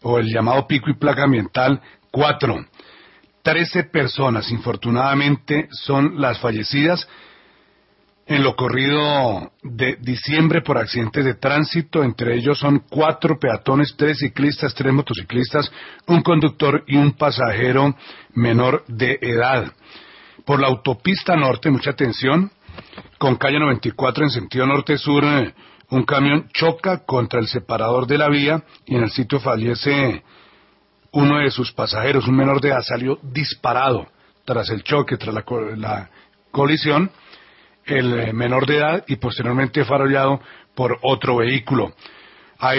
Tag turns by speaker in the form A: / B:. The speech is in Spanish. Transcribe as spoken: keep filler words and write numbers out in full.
A: o el llamado pico y placa ambiental, cuatro. Trece personas, infortunadamente, son las fallecidas en lo corrido de diciembre por accidentes de tránsito. Entre ellos son cuatro peatones, tres ciclistas, tres motociclistas, un conductor y un pasajero menor de edad. Por la autopista norte, mucha atención, con calle noventa y cuatro en sentido norte-sur, eh, un camión choca contra el separador de la vía y en el sitio fallece uno de sus pasajeros, un menor de edad, salió disparado tras el choque, tras la, la colisión, el eh, menor de edad, y posteriormente fue arrollado por otro vehículo.